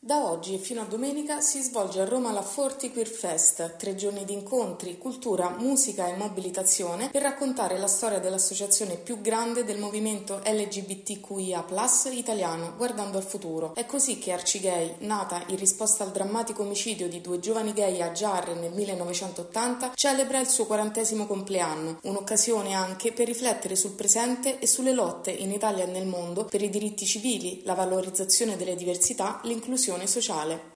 Da oggi e fino a domenica si svolge a Roma la Forti Queer Fest, 3 giorni di incontri, cultura, musica e mobilitazione per raccontare la storia dell'associazione più grande del movimento LGBTQIA+ italiano, guardando al futuro. È così che Arcigay, nata in risposta al drammatico omicidio di 2 giovani gay a Giarre nel 1980, celebra il suo 40° compleanno, un'occasione anche per riflettere sul presente e sulle lotte in Italia e nel mondo per i diritti civili, la valorizzazione delle diversità, l'inclusione sociale.